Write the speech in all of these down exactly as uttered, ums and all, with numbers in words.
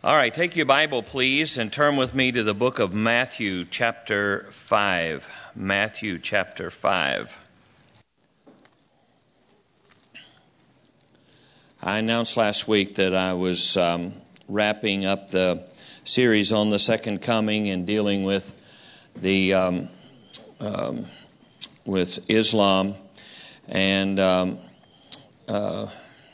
All right, take your Bible, please, and turn with me to the book of Matthew, chapter five. Matthew, chapter five. I announced last week that I was um, wrapping up the series on the Second Coming and dealing with the um, um, with Islam and um, uh,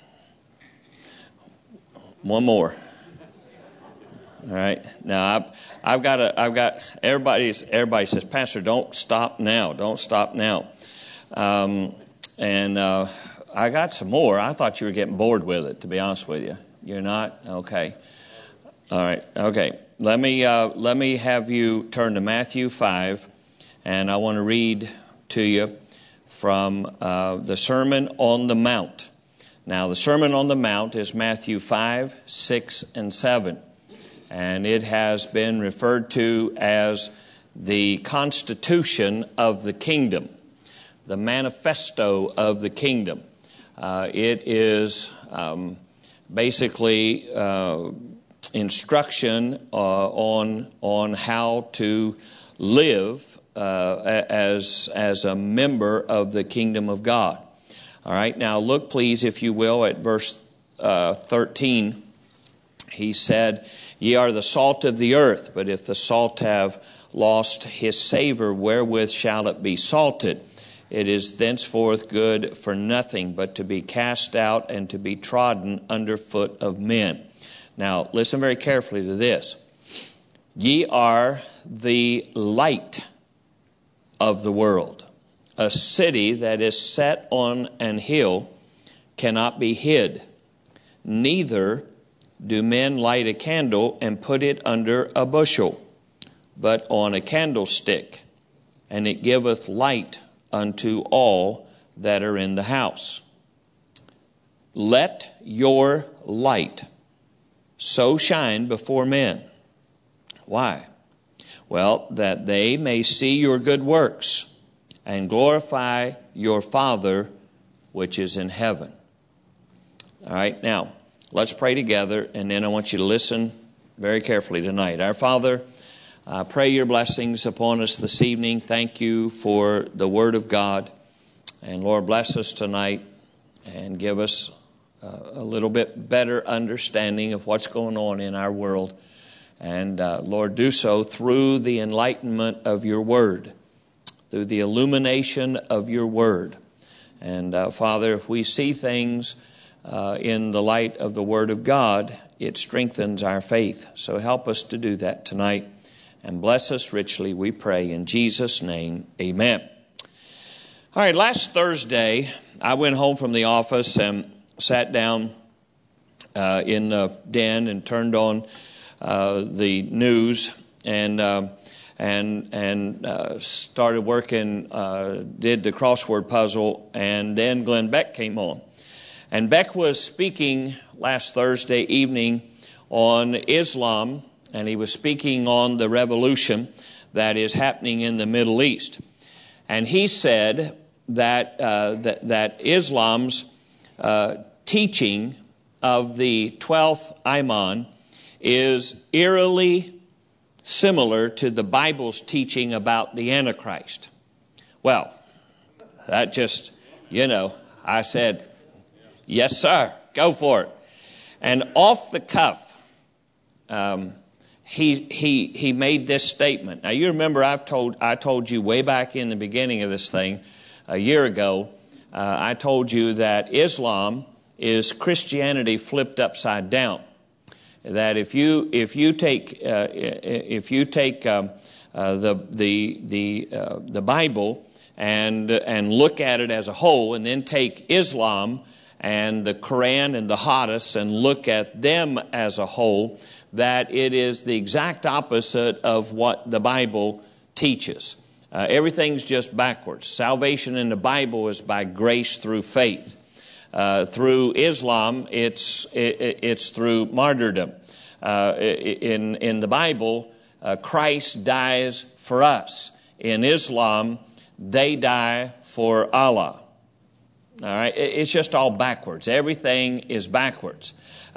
one more. All right. Now I've, I've got a, I've got everybody's everybody says, Pastor, don't stop now. Don't stop now. Um, and uh, I got some more. I thought you were getting bored with it. To be honest with you, you're not. Okay. All right. Okay. Let me uh, let me have you turn to Matthew five, and I want to read to you from uh, the Sermon on the Mount. Now, the Sermon on the Mount is Matthew five, six, and seven. And it has been referred to as the Constitution of the Kingdom, the Manifesto of the Kingdom. Uh, it is um, basically uh, instruction uh, on on how to live uh, as as a member of the Kingdom of God. All right. Now, look, please, if you will, at verse uh, thirteen. He said, "Ye are the salt of the earth, but if the salt have lost his savor, wherewith shall it be salted? It is thenceforth good for nothing, but to be cast out and to be trodden under foot of men." Now, listen very carefully to this. Ye are the light of the world. A city that is set on an hill cannot be hid. Neither do men light a candle and put it under a bushel, but on a candlestick, and it giveth light unto all that are in the house. Let your light so shine before men. Why? Well, that they may see your good works and glorify your Father which is in heaven. All right, now, let's pray together, and then I want you to listen very carefully tonight. Our Father, I pray your blessings upon us this evening. Thank you for the Word of God. And Lord, bless us tonight and give us uh, a little bit better understanding of what's going on in our world. And uh, Lord, do so through the enlightenment of your Word, through the illumination of your Word. And uh, Father, if we see things Uh, in the light of the Word of God, it strengthens our faith. So help us to do that tonight. And bless us richly, we pray. In Jesus' name, amen. All right, last Thursday, I went home from the office and sat down uh, in the den and turned on uh, the news and uh, and and uh, started working, uh, did the crossword puzzle, and then Glenn Beck came on. And Beck was speaking last Thursday evening on Islam, and he was speaking on the revolution that is happening in the Middle East. And he said that uh, that, that Islam's uh, teaching of the twelfth Imam is eerily similar to the Bible's teaching about the Antichrist. Well, that just, you know, I said, yes, sir. Go for it. And off the cuff, um, he he he made this statement. Now, you remember I've told I told you way back in the beginning of this thing a year ago. Uh, I told you that Islam is Christianity flipped upside down. That if you if you take uh, if you take um, uh, the the the uh, the Bible and and look at it as a whole, and then take Islam and the Quran and the Hadiths and look at them as a whole, that it is the exact opposite of what the Bible teaches. Uh, everything's just backwards. Salvation in the Bible is by grace through faith. Uh, through Islam, it's it, it's through martyrdom. Uh, in in the Bible, uh, Christ dies for us. In Islam, they die for Allah. All right, it's just all backwards. Everything is backwards.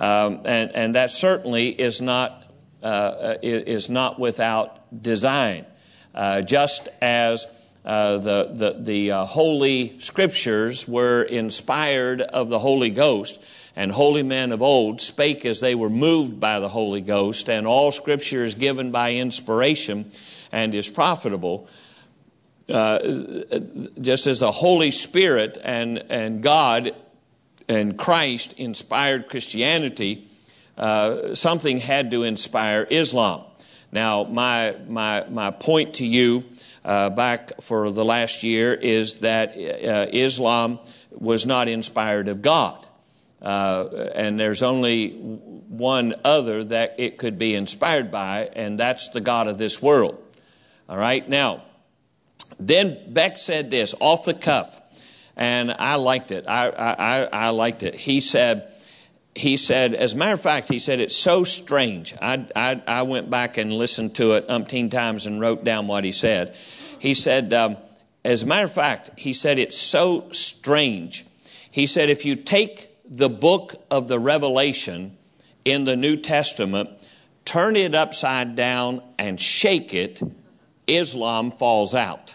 Um, and, and that certainly is not, uh, is not without design. Uh, just as uh, the, the, the uh, Holy Scriptures were inspired of the Holy Ghost, and holy men of old spake as they were moved by the Holy Ghost, and all Scripture is given by inspiration and is profitable. Uh, just as the Holy Spirit and, and God and Christ inspired Christianity, uh, something had to inspire Islam. Now, my my my point to you uh, back for the last year is that uh, Islam was not inspired of God. Uh, and there's only one other that it could be inspired by, and that's the God of this world. All right? Now, then Beck said this off the cuff, and I liked it. I, I, I liked it. He said, he said, as a matter of fact, he said, it's so strange. I, I, I went back and listened to it umpteen times and wrote down what he said. He said, um, as a matter of fact, he said, it's so strange. He said, if you take the book of the Revelation in the New Testament, turn it upside down and shake it, Islam falls out.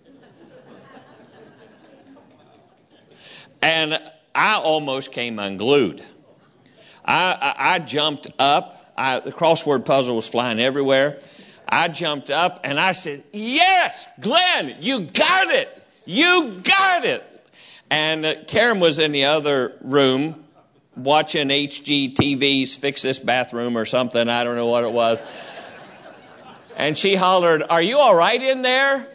And I almost came unglued. I, I, I jumped up. I, the crossword puzzle was flying everywhere. I jumped up and I said, yes, Glenn, you got it. You got it. And uh, Karen was in the other room watching H G T V's Fix This Bathroom or something. I don't know what it was. And she hollered, are you all right in there?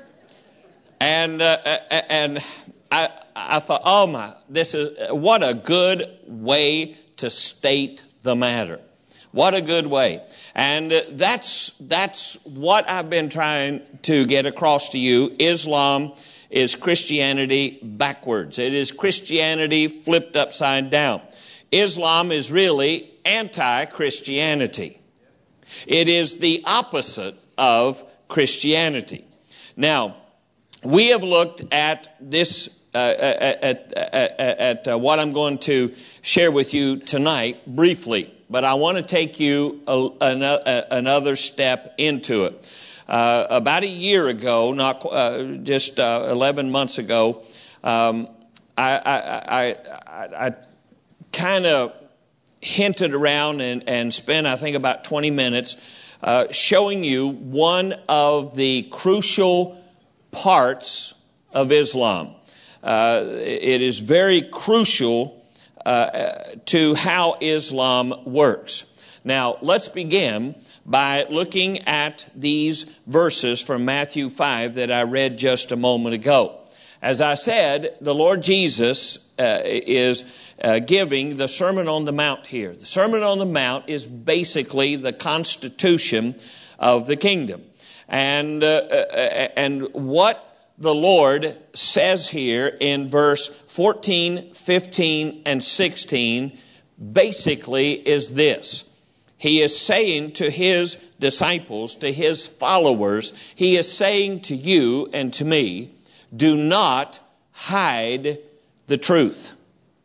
And uh, and I I thought, oh my, this is what a good way to state the matter. What a good way. And that's that's what I've been trying to get across to you. Islam is Christianity backwards. It is Christianity flipped upside down. Islam is really anti-Christianity. It is the opposite of Christianity. Now, we have looked at this, uh, at, at, at, at uh, what I'm going to share with you tonight briefly, but I want to take you a, a, another step into it. Uh, about a year ago, not uh, just uh, eleven months ago, um, I, I, I, I, I kind of hinted around and, and spent, I think, about twenty minutes uh, showing you one of the crucial parts of Islam. Uh, it is very crucial uh, to how Islam works. Now, let's begin by looking at these verses from Matthew five that I read just a moment ago. As I said, the Lord Jesus uh, is uh, giving the Sermon on the Mount here. The Sermon on the Mount is basically the constitution of the kingdom. And, uh, and what the Lord says here in verse fourteen, fifteen, and sixteen basically is this. He is saying to his disciples, to his followers, he is saying to you and to me, do not hide the truth.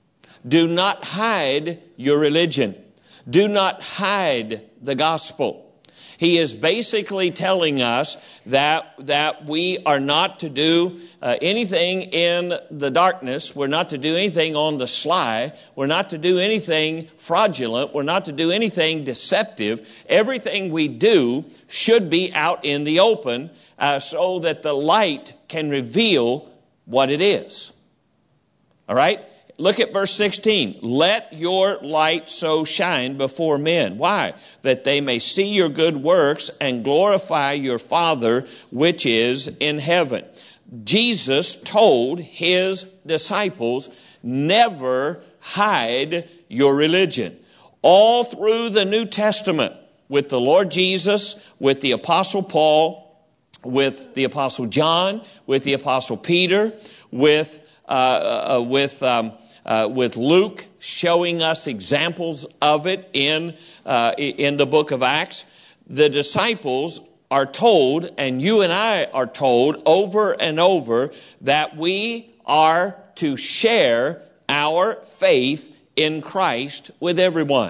Do not hide your religion. Do not hide the gospel. He is basically telling us that, that we are not to do uh, anything in the darkness. We're not to do anything on the sly. We're not to do anything fraudulent. We're not to do anything deceptive. Everything we do should be out in the open uh, so that the light can reveal what it is. All right? Look at verse sixteen. Let your light so shine before men. Why? That they may see your good works and glorify your Father which is in heaven. Jesus told his disciples, never hide your religion. All through the New Testament, with the Lord Jesus, with the Apostle Paul, with the Apostle John, with the Apostle Peter, with uh, uh, with um, Uh, with Luke showing us examples of it in uh, in the book of Acts, the disciples are told, and you and I are told over and over, that we are to share our faith in Christ with everyone.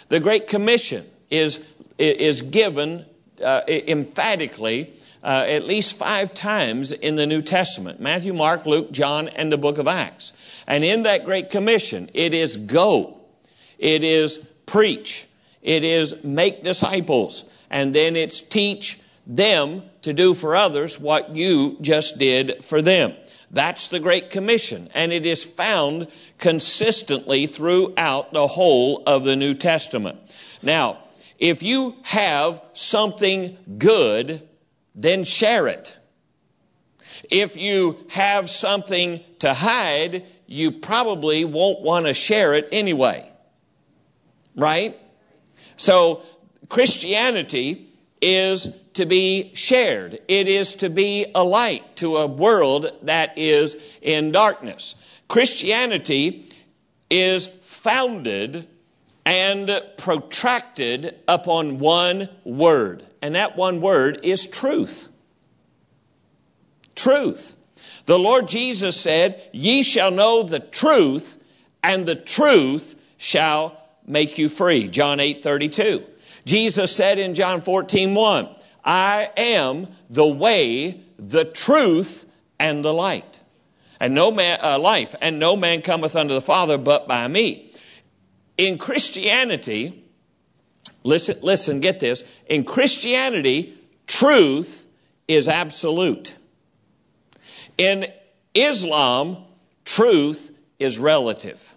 The Great Commission is, is given uh, emphatically uh, at least five times in the New Testament. Matthew, Mark, Luke, John, and the book of Acts. And in that Great Commission, it is go. It is preach. It is make disciples. And then it's teach them to do for others what you just did for them. That's the Great Commission, and it is found consistently throughout the whole of the New Testament. Now, if you have something good, then share it. If you have something to hide, you probably won't want to share it anyway. Right? So, Christianity is to be shared. It is to be a light to a world that is in darkness. Christianity is founded and protracted upon one word. And that one word is truth. Truth. The Lord Jesus said, "Ye shall know the truth, and the truth shall make you free." John eight thirty-two. Jesus said in John fourteen one, "I am the way, the truth, and the light. And no man, uh, life, and no man cometh unto the Father but by me." In Christianity, listen, listen, get this. In Christianity, truth is absolute. In Islam, truth is relative.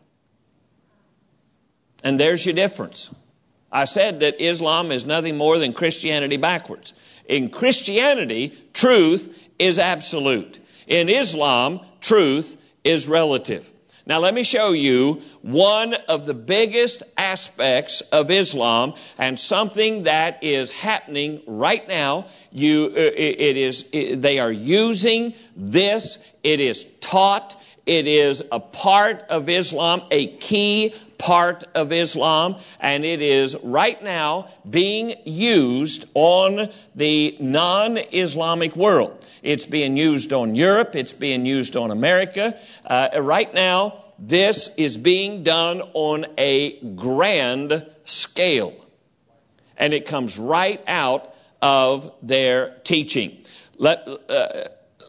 And there's your difference. I said that Islam is nothing more than Christianity backwards. In Christianity, truth is absolute. In Islam, truth is relative. Now let me show you one of the biggest aspects of Islam, and something that is happening right now. You, it is, they are using this. It is taught. It is a part of Islam, a key part of Islam, and it is right now being used on the non-Islamic world. It's being used on Europe. It's being used on America. Uh, right now, this is being done on a grand scale. And it comes right out of their teaching. Let, uh,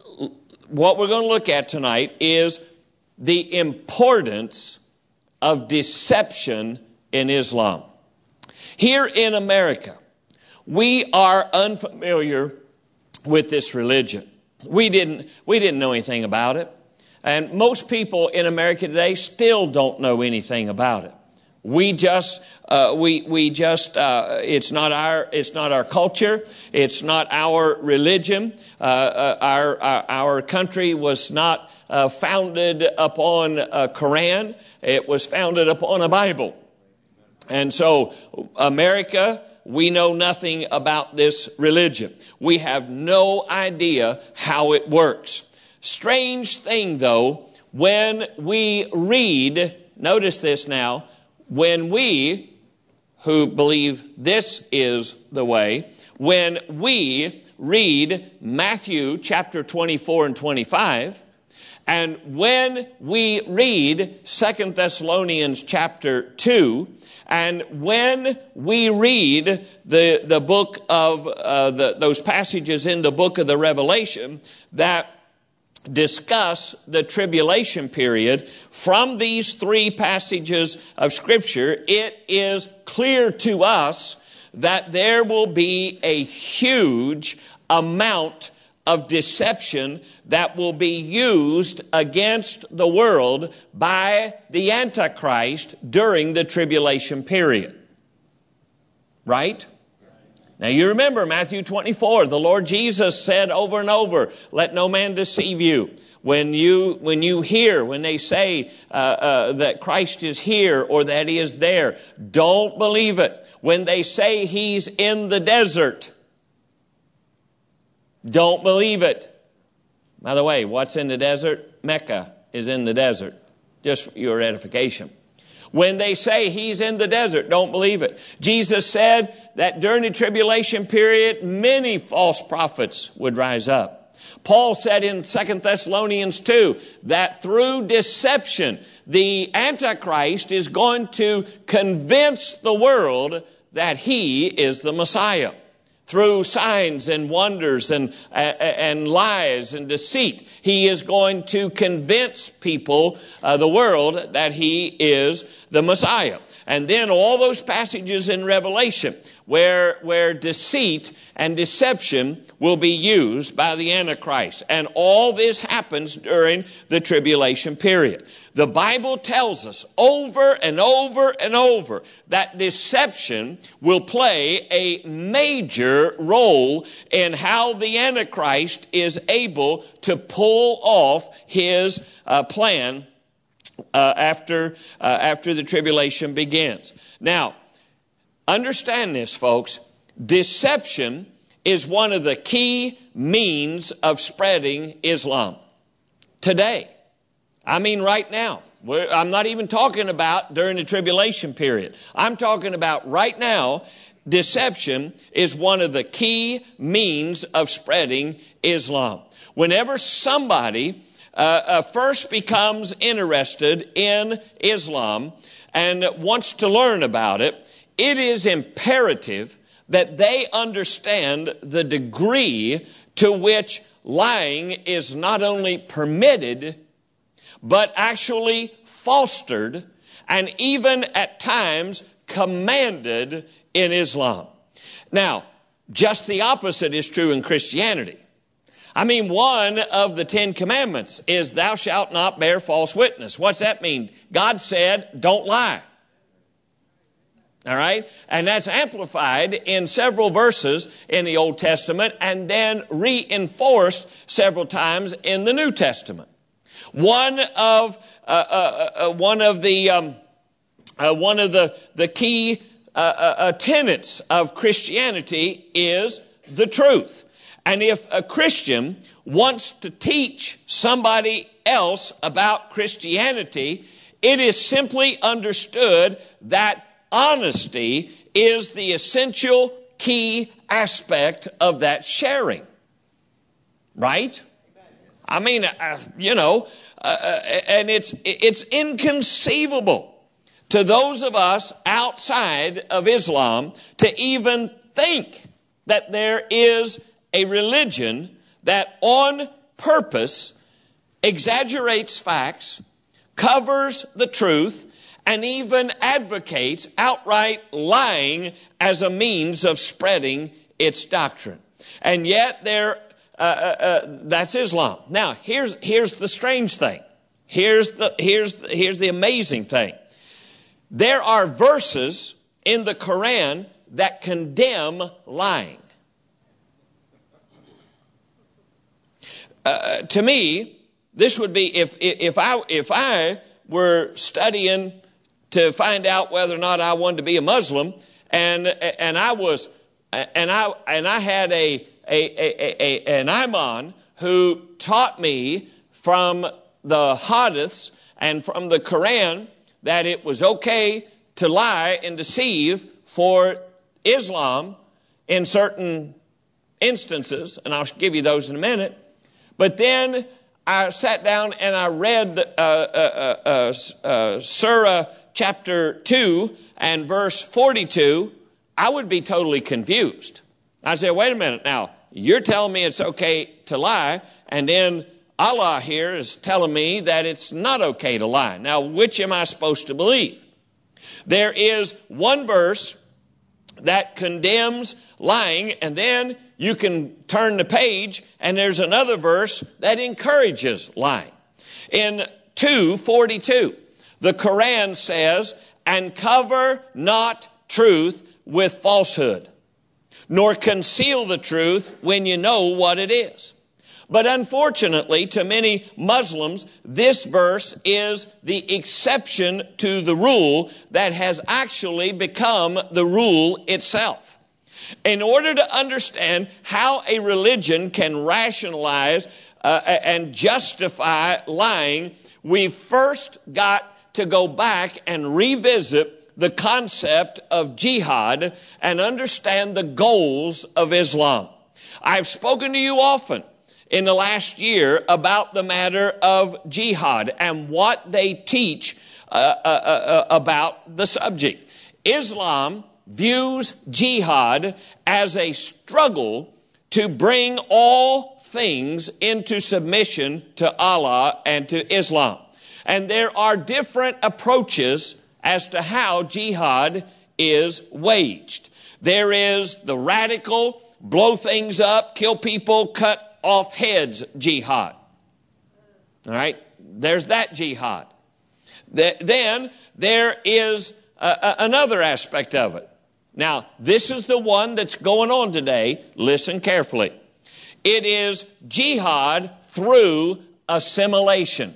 what we're going to look at tonight is the importance of deception in Islam. Here in America, we are unfamiliar with this religion. We didn't, we didn't know anything about it. And most people in America today still don't know anything about it. We just, uh, we, we just, uh, it's not our, it's not our culture. It's not our religion. Uh, uh, our, our, our country was not uh, founded upon a Quran. It was founded upon a Bible. And so America, we know nothing about this religion. We have no idea how it works. Strange thing, though, when we read, notice this now, when we, who believe this is the way, when we read Matthew chapter twenty-four and twenty-five, and when we read Second Thessalonians chapter two, and when we read the, the book of, uh, the, those passages in the book of the Revelation that discuss the tribulation period, from these three passages of Scripture, it is clear to us that there will be a huge amount of deception that will be used against the world by the Antichrist during the tribulation period. Right? Now you remember Matthew twenty-four, the Lord Jesus said over and over, "Let no man deceive you." When you, when you hear, when they say uh, uh, that Christ is here or that He is there, don't believe it. When they say He's in the desert, don't believe it. By the way, what's in the desert? Mecca is in the desert. Just for your edification. When they say He's in the desert, don't believe it. Jesus said that during the tribulation period, many false prophets would rise up. Paul said in Second Thessalonians two that through deception, the Antichrist is going to convince the world that he is the Messiah. Through signs and wonders and, uh, and lies and deceit, he is going to convince people, uh, the world, that he is the Messiah. And then all those passages in Revelation where, where deceit and deception will be used by the Antichrist. And all this happens during the tribulation period. The Bible tells us over and over and over that deception will play a major role in how the Antichrist is able to pull off his uh, plan uh, after, uh, after the tribulation begins. Now, understand this, folks. Deception is one of the key means of spreading Islam today. I mean right now. We're, I'm not even talking about during the tribulation period. I'm talking about right now. Deception is one of the key means of spreading Islam. Whenever somebody uh, uh, first becomes interested in Islam and wants to learn about it, it is imperative that they understand the degree to which lying is not only permitted, but actually fostered and even at times commanded in Islam. Now, just the opposite is true in Christianity. I mean, one of the Ten Commandments is thou shalt not bear false witness. What's that mean? God said, don't lie. All right? And that's amplified in several verses in the Old Testament and then reinforced several times in the New Testament. One of uh, uh, uh, one of the um, uh, one of the the key uh, uh, tenets of Christianity is the truth. And if a Christian wants to teach somebody else about Christianity, it is simply understood that honesty is the essential key aspect of that sharing. Right? I mean, uh, you know, uh, and it's it's inconceivable to those of us outside of Islam to even think that there is a religion that on purpose exaggerates facts, covers the truth, and even advocates outright lying as a means of spreading its doctrine. And yet there Uh, uh, uh, that's Islam. Now, here's here's the strange thing. Here's the here's the, here's the amazing thing. There are verses in the Quran that condemn lying. Uh, to me, this would be if if I if I were studying to find out whether or not I wanted to be a Muslim, and and I was and I and I had a A, a, a, an imam who taught me from the hadiths and from the Quran that it was okay to lie and deceive for Islam in certain instances, and I'll give you those in a minute. But then I sat down and I read uh, uh, uh, uh, Surah chapter two and verse forty-two. I would be totally confused. I said, wait a minute now. You're telling me it's okay to lie, and then Allah here is telling me that it's not okay to lie. Now, which am I supposed to believe? There is one verse that condemns lying, and then you can turn the page, and there's another verse that encourages lying. In two forty-two, the Quran says, and cover not truth with falsehood, nor conceal the truth when you know what it is. But unfortunately, to many Muslims, this verse is the exception to the rule that has actually become the rule itself. In order to understand how a religion can rationalize uh, and justify lying, we've first got to go back and revisit the concept of jihad and understand the goals of Islam. I've spoken to you often in the last year about the matter of jihad and what they teach uh, uh, uh, about the subject. Islam views jihad as a struggle to bring all things into submission to Allah and to Islam. And there are different approaches as to how jihad is waged. There is the radical, blow things up, kill people, cut off heads jihad. All right? There's that jihad. Then there is uh, another aspect of it. Now, this is the one that's going on today. Listen carefully. It is jihad through assimilation.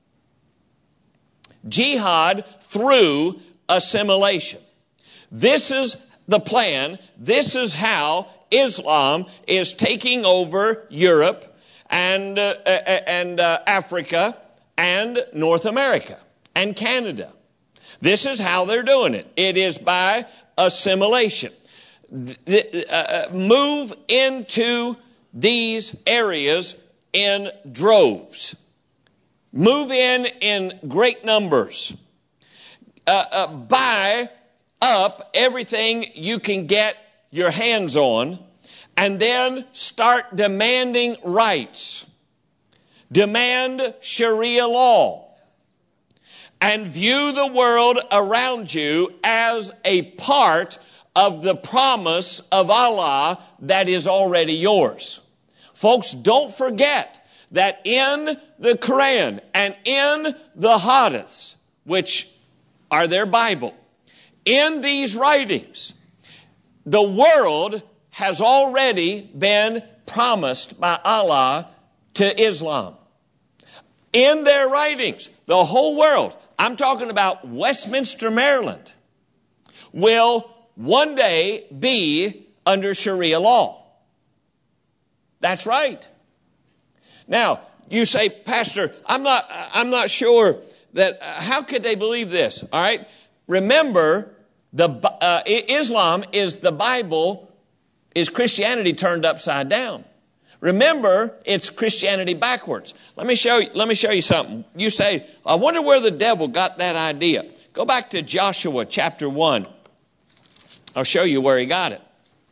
Jihad through assimilation. This is the plan. This is how Islam is taking over Europe and, uh, and uh, Africa and North America and Canada. This is how they're doing it. It is by assimilation. The, uh, move into these areas in droves. Move in in great numbers. Uh, uh, buy up everything you can get your hands on, and then start demanding rights. Demand Sharia law. And view the world around you as a part of the promise of Allah that is already yours. Folks, don't forget that in the Quran and in the Hadiths, which are their Bible, in these writings, the world has already been promised by Allah to Islam. In their writings, the whole world, I'm talking about Westminster, Maryland, will one day be under Sharia law. That's right. Now, you say, Pastor, I'm not, I'm not sure that, uh, how could they believe this? All right. Remember, the uh, Islam is the Bible, is Christianity turned upside down. Remember, it's Christianity backwards. Let me show you, let me show you something. You say, I wonder where the devil got that idea. Go back to Joshua chapter one. I'll show you where he got it.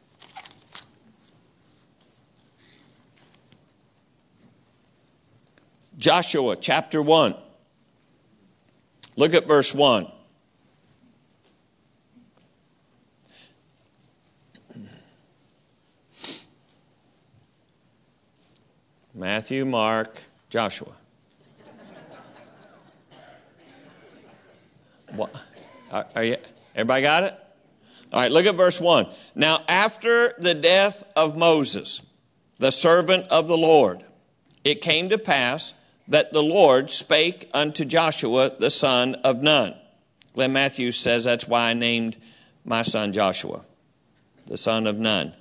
Joshua chapter one. Look at verse one. Matthew, Mark, Joshua. What? Are, are you, everybody got it? All right, look at verse one. Now, after the death of Moses, the servant of the Lord, it came to pass that the Lord spake unto Joshua, the son of Nun. Glenn Matthews says that's why I named my son Joshua, the son of Nun.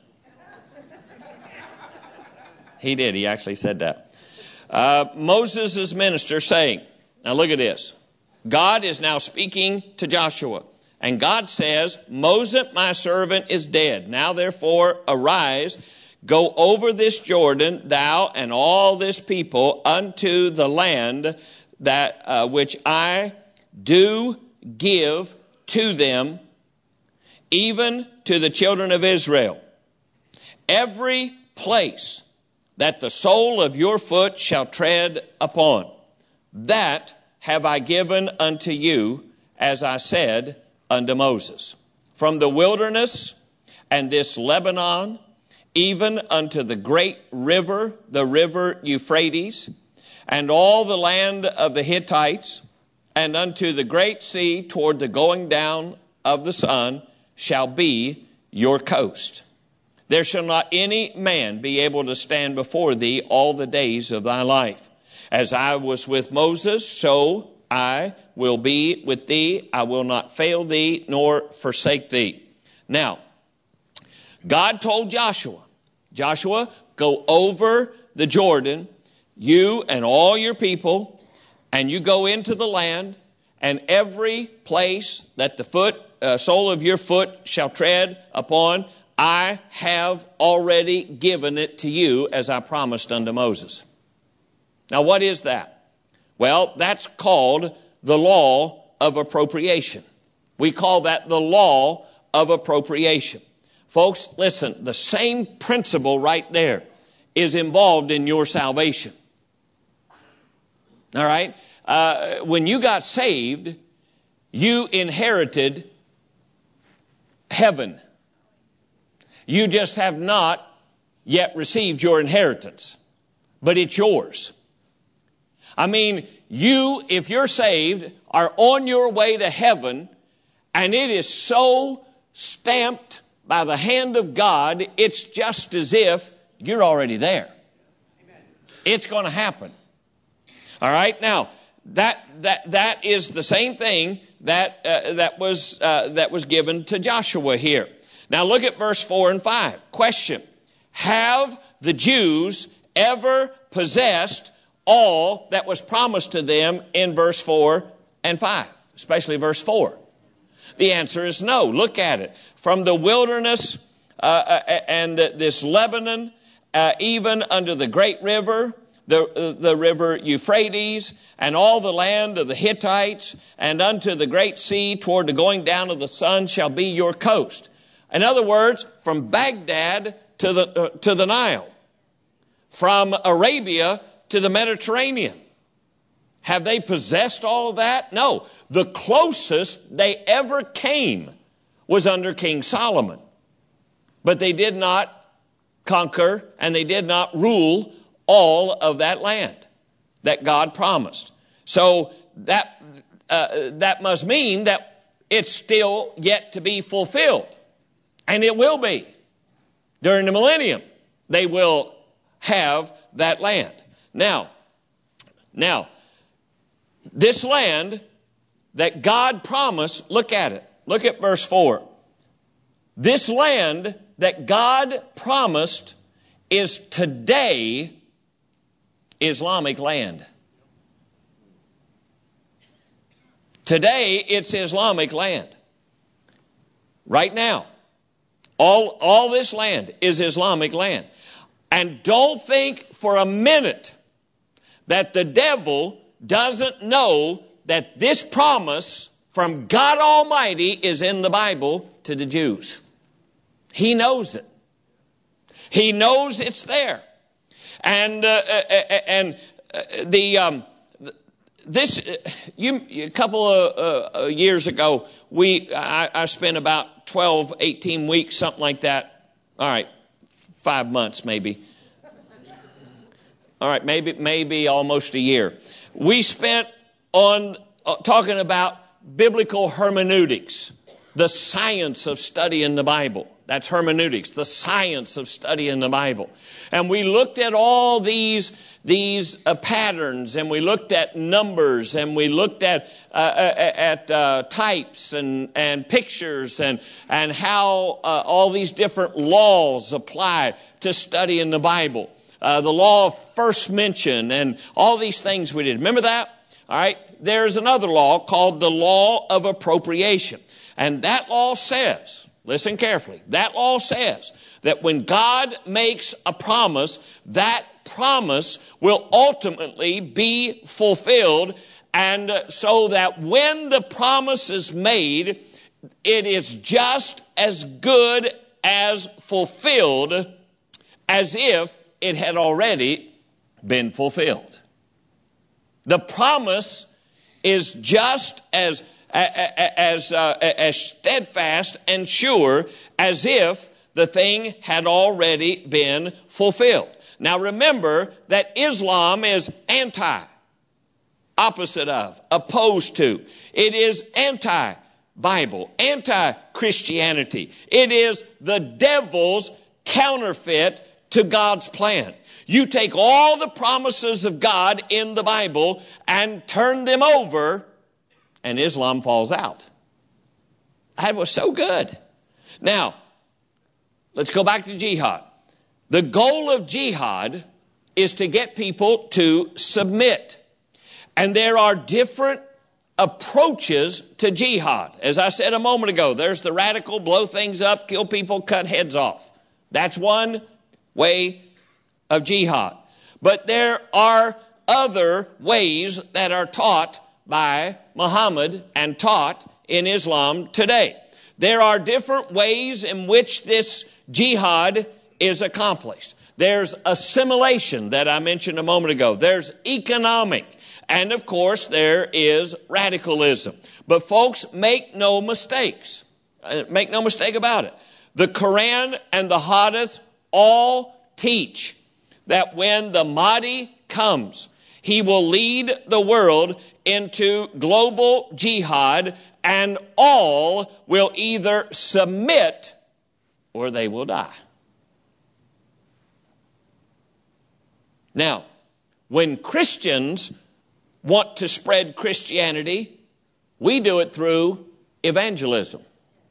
He did. He actually said that. Uh, Moses' minister saying, now look at this. God is now speaking to Joshua. And God says, Moses, my servant, is dead. Now therefore arise, go over this Jordan, thou and all this people, unto the land that uh, which I do give to them, even to the children of Israel. Every place that the sole of your foot shall tread upon, that have I given unto you, as I said unto Moses. From the wilderness and this Lebanon, even unto the great river, the river Euphrates, and all the land of the Hittites, and unto the great sea toward the going down of the sun, shall be your coast. There shall not any man be able to stand before thee all the days of thy life. As I was with Moses, so I will be with thee. I will not fail thee nor forsake thee. Now, God told Joshua, Joshua, go over the Jordan, you and all your people, and you go into the land, and every place that the foot, uh, sole of your foot shall tread upon, I have already given it to you as I promised unto Moses. Now, what is that? Well, that's called the law of appropriation. We call that the law of appropriation. Folks, listen, the same principle right there is involved in your salvation. All right? Uh, when you got saved, you inherited heaven. You just have not yet received your inheritance, but it's yours. I mean, you, if you're saved, are on your way to heaven, and it is so stamped by the hand of God, it's just as if you're already there. Amen. It's going to happen. All right? Now, that that that is the same thing that uh, that was uh, that was given to Joshua here. Now look at verse four and five. Question: have the Jews ever possessed all that was promised to them in verse four and five, especially verse four? The answer is no. Look at it. From the wilderness uh, and this Lebanon, uh, even under the great river, the, uh, the river Euphrates, and all the land of the Hittites, and unto the great sea toward the going down of the sun shall be your coast. In other words, from Baghdad to the, uh, to the Nile, from Arabia to the Mediterranean. Have they possessed all of that? No. The closest they ever came was under King Solomon. But they did not conquer and they did not rule all of that land that God promised. So that uh, that must mean that it's still yet to be fulfilled. And it will be. During the millennium, they will have that land. Now, now, this land that God promised, look at it. Look at verse four. This land that God promised is today Islamic land. Today it's Islamic land. Right now. All, all this land is Islamic land. And don't think for a minute that the devil doesn't know that this promise from God Almighty is in the Bible to the Jews. He knows it. He knows it's there. And, uh, and uh, the, um, this, you, a couple of uh, years ago, we, I, I spent about twelve, eighteen weeks, something like that. All right, five months maybe. All right, maybe, maybe almost a year. We spent on uh, talking about biblical hermeneutics, the science of studying the Bible. That's hermeneutics, the science of studying the Bible. And we looked at all these, these uh, patterns, and we looked at numbers, and we looked at uh, at uh, types and, and pictures, and, and how uh, all these different laws apply to studying the Bible. Uh, the law of first mention, and all these things we did. Remember that? All right. There's another law called the law of appropriation. And that law says, listen carefully, that law says that when God makes a promise, that promise will ultimately be fulfilled. And so that when the promise is made, it is just as good as fulfilled as if it had already been fulfilled. The promise is just as as uh, as steadfast and sure as if the thing had already been fulfilled. Now remember that Islam is anti, opposite of, opposed to. It is anti-Bible, anti-Christianity. It is the devil's counterfeit to God's plan. You take all the promises of God in the Bible and turn them over, and Islam falls out. That was so good. Now, let's go back to jihad. The goal of jihad is to get people to submit. And there are different approaches to jihad. As I said a moment ago, there's the radical, blow things up, kill people, cut heads off. That's one way of jihad. But there are other ways that are taught by Muhammad and taught in Islam today. There are different ways in which this jihad is accomplished. There's assimilation that I mentioned a moment ago. There's economic. And of course, there is radicalism. But folks, make no mistakes. Make no mistake about it. The Quran and the Hadith all teach that when the Mahdi comes, he will lead the world into global jihad, and all will either submit or they will die. Now, when Christians want to spread Christianity, we do it through evangelism.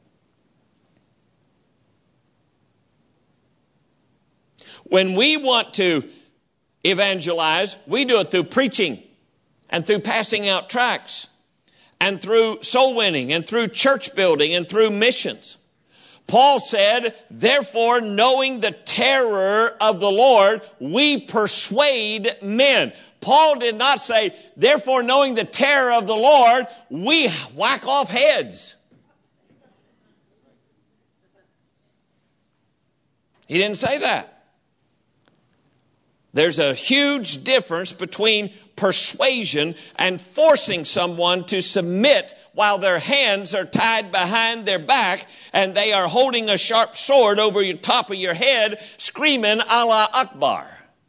When we want to evangelize, we do it through preaching and through passing out tracts and through soul winning and through church building and through missions. Paul said, therefore, knowing the terror of the Lord, we persuade men. Paul did not say, therefore, knowing the terror of the Lord, we whack off heads. He didn't say that. There's a huge difference between persuasion and forcing someone to submit while their hands are tied behind their back and they are holding a sharp sword over the top of your head, screaming Allah Akbar.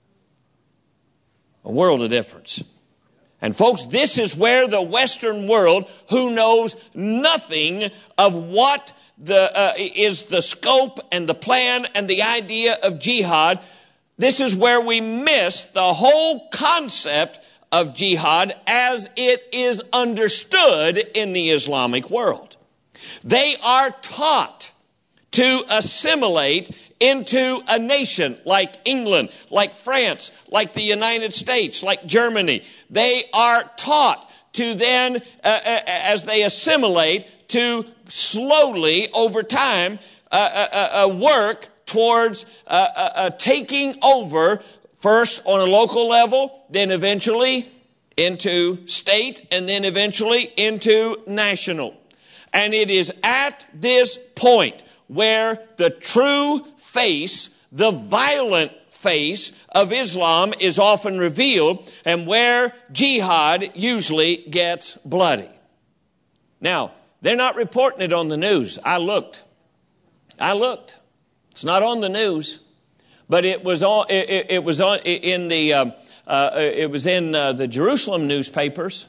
A world of difference. And folks, this is where the Western world, who knows nothing of what the uh, is the scope and the plan and the idea of jihad, this is where we miss the whole concept of jihad as it is understood in the Islamic world. They are taught to assimilate into a nation like England, like France, like the United States, like Germany. They are taught to then, uh, as they assimilate, to slowly, over time, uh, uh, uh, work towards uh, uh, uh, taking over, first on a local level, then eventually into state, and then eventually into national. And it is at this point where the true face, the violent face of Islam is often revealed, and where jihad usually gets bloody. Now, they're not reporting it on the news. I looked. I looked. It's not on the news, but it was on. It, it, it was on in the. Uh, uh, it was in uh, the Jerusalem newspapers.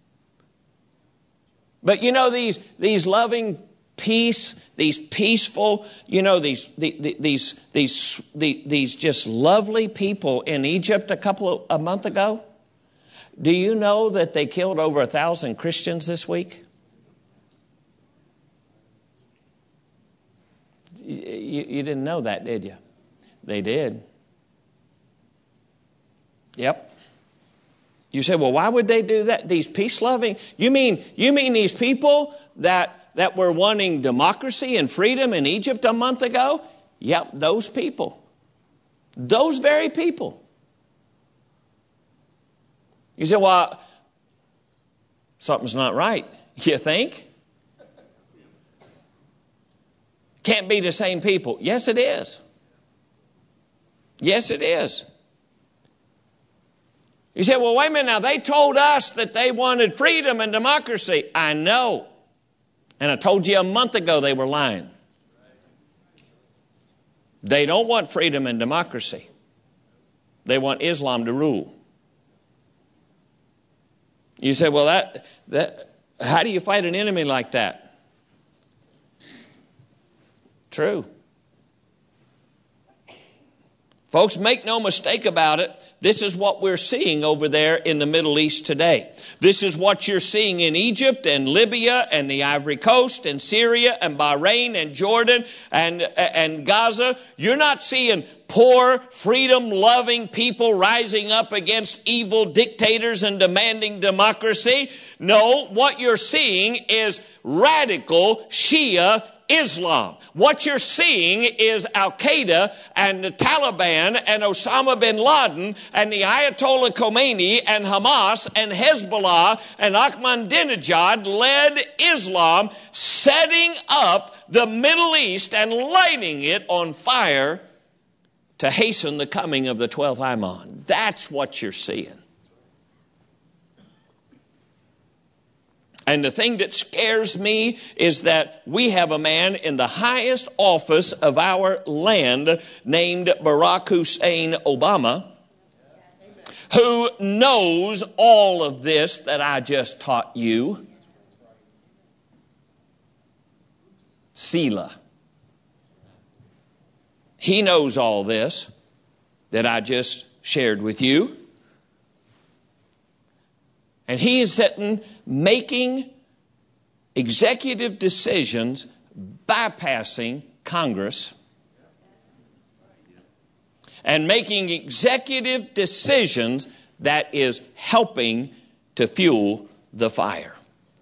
But you know, these these loving peace, these peaceful, you know, these the, the, these these the, these just lovely people in Egypt a couple of a month ago. Do you know that they killed over a thousand Christians this week? You, you didn't know that, did you? They did. Yep. You say, well, why would they do that? These peace-loving, you mean you mean these people that that were wanting democracy and freedom in Egypt a month ago? Yep, those people. Those very people. You say, well, something's not right. You think? Can't be the same people. Yes, it is. Yes, it is. You say, well, wait a minute now. They told us that they wanted freedom and democracy. I know. And I told you a month ago they were lying. They don't want freedom and democracy. They want Islam to rule. You say, well, that that how do you fight an enemy like that? True. Folks, make no mistake about it. This is what we're seeing over there in the Middle East today. This is what you're seeing in Egypt and Libya and the Ivory Coast and Syria and Bahrain and Jordan and, and Gaza. You're not seeing poor, freedom-loving people rising up against evil dictators and demanding democracy. No, what you're seeing is radical Shia Islam. What you're seeing is Al-Qaeda and the Taliban and Osama bin Laden and the Ayatollah Khomeini and Hamas and Hezbollah and Ahmadinejad-led Islam setting up the Middle East and lighting it on fire to hasten the coming of the twelfth Imam. That's what you're seeing. And the thing that scares me is that we have a man in the highest office of our land named Barack Hussein Obama, who knows all of this that I just taught you. Selah. He knows all this that I just shared with you. And he is sitting making executive decisions, bypassing Congress, and making executive decisions that is helping to fuel the fire.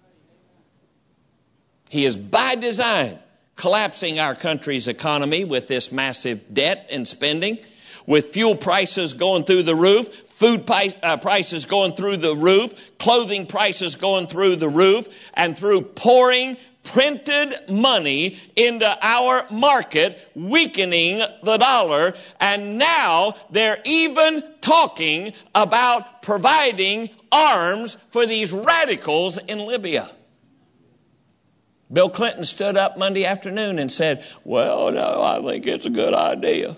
He is by design collapsing our country's economy with this massive debt and spending, with fuel prices going through the roof, food price, uh, prices going through the roof, clothing prices going through the roof, and through pouring printed money into our market, weakening the dollar. And now they're even talking about providing arms for these radicals in Libya. Bill Clinton stood up Monday afternoon and said, well, no, I think it's a good idea.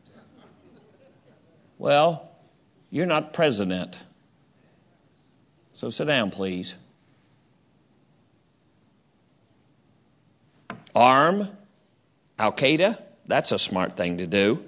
Well, you're not president. So sit down, please. Arm Al-Qaeda, that's a smart thing to do.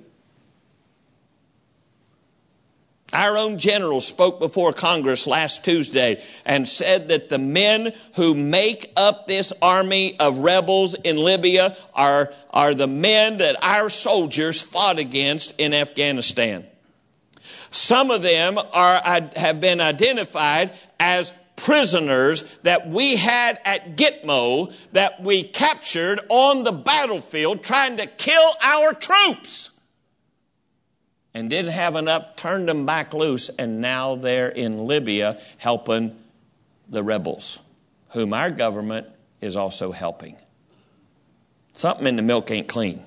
Our own general spoke before Congress last Tuesday and said that the men who make up this army of rebels in Libya are, are the men that our soldiers fought against in Afghanistan. Some of them are, have been identified as prisoners that we had at Gitmo that we captured on the battlefield trying to kill our troops. And didn't have enough, turned them back loose, and now they're in Libya helping the rebels, whom our government is also helping. Something in the milk ain't clean.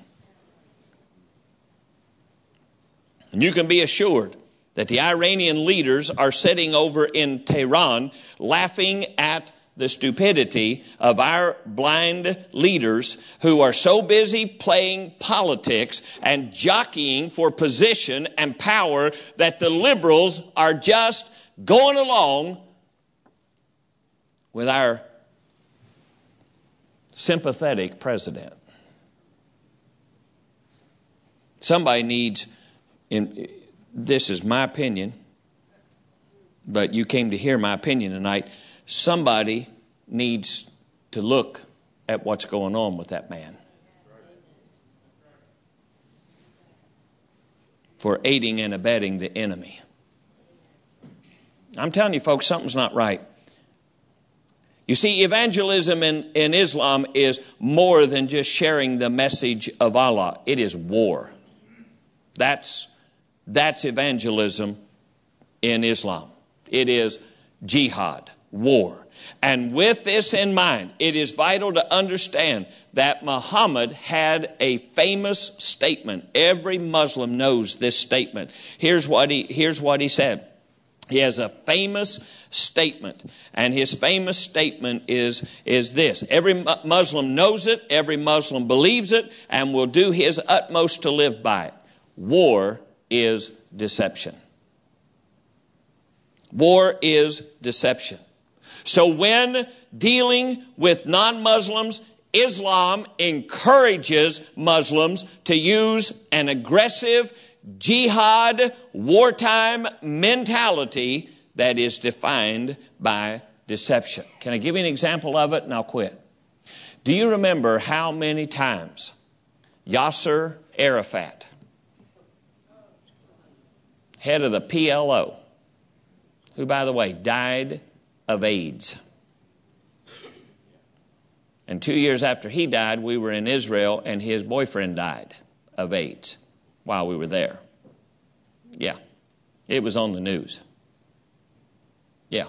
And you can be assured that the Iranian leaders are sitting over in Tehran laughing at the stupidity of our blind leaders who are so busy playing politics and jockeying for position and power that the liberals are just going along with our sympathetic president. Somebody needs, in, this is my opinion, but you came to hear my opinion tonight. Somebody needs to look at what's going on with that man for aiding and abetting the enemy. I'm telling you, folks, something's not right. You see, evangelism in, in Islam is more than just sharing the message of Allah. It is war. That's, that's evangelism in Islam. It is jihad. War. And with this in mind, it is vital to understand that Muhammad had a famous statement. Every Muslim knows this statement. Here's what he, here's what he said. He has a famous statement. And his famous statement is, is this. Every Muslim knows it, every Muslim believes it, and will do his utmost to live by it. War is deception. War is deception. So when dealing with non-Muslims, Islam encourages Muslims to use an aggressive, jihad, wartime mentality that is defined by deception. Can I give you an example of it and I'll quit? Do you remember how many times Yasser Arafat, head of the P L O, who, by the way, died of AIDS. And two years after he died, we were in Israel, and his boyfriend died of AIDS while we were there. Yeah, it was on the news. Yeah.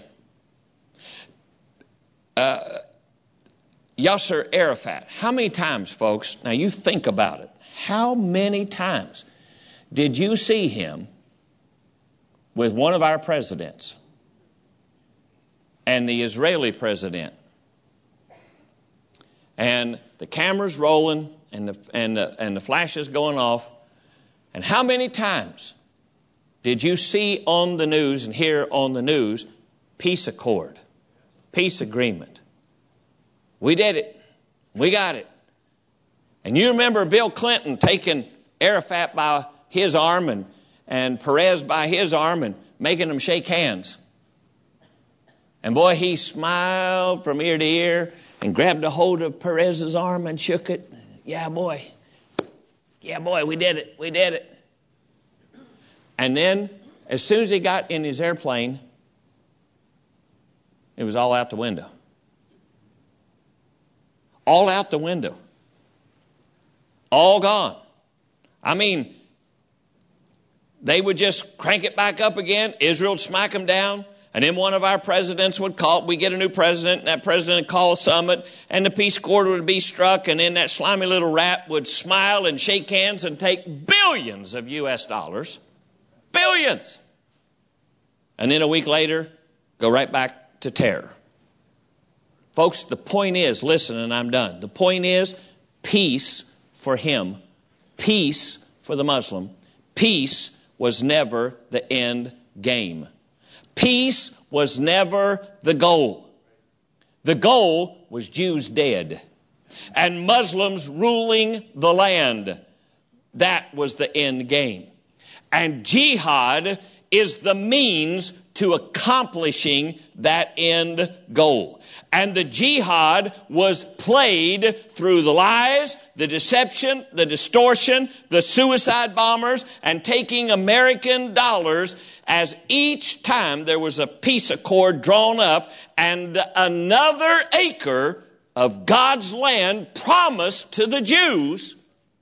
Uh, Yasser Arafat, how many times, folks, now you think about it, how many times did you see him with one of our presidents and the Israeli president? And the camera's rolling and the, and the, and the flash is going off. And how many times did you see on the news and hear on the news, peace accord, peace agreement? We did it. We got it. And you remember Bill Clinton taking Arafat by his arm and, and Perez by his arm and making them shake hands. And boy, he smiled from ear to ear and grabbed a hold of Perez's arm and shook it. Yeah, boy. Yeah, boy, we did it. We did it. And then, as soon as he got in his airplane, it was all out the window. All out the window. All gone. I mean, they would just crank it back up again. Israel would smack them down. And then one of our presidents would call, we get a new president, and that president would call a summit, and the peace accord would be struck, and then that slimy little rat would smile and shake hands and take billions of U S dollars. Billions. And then a week later, go right back to terror. Folks, the point is, listen, and I'm done. The point is, peace for him, peace for the Muslim, peace was never the end game. Peace was never the goal. The goal was Jews dead and Muslims ruling the land. That was the end game. And jihad is the means to accomplishing that end goal. And the jihad was played through the lies, the deception, the distortion, the suicide bombers, and taking American dollars as each time there was a peace accord drawn up and another acre of God's land promised to the Jews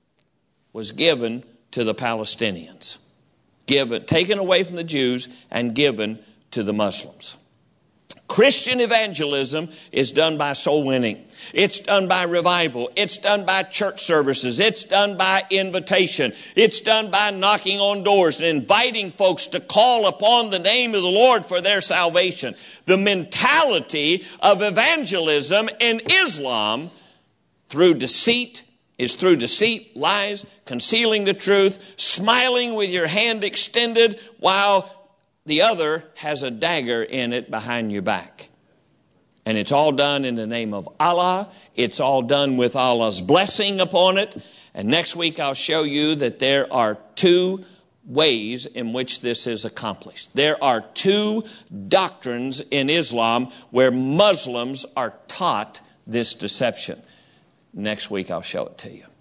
was given to the Palestinians. Given, taken away from the Jews and given to the Muslims. Christian evangelism is done by soul winning. It's done by revival. It's done by church services. It's done by invitation. It's done by knocking on doors and inviting folks to call upon the name of the Lord for their salvation. The mentality of evangelism in Islam through deceit is through deceit, lies, concealing the truth, smiling with your hand extended while the other has a dagger in it behind your back. And it's all done in the name of Allah. It's all done with Allah's blessing upon it. And next week I'll show you that there are two ways in which this is accomplished. There are two doctrines in Islam where Muslims are taught this deception. Next week I'll show it to you.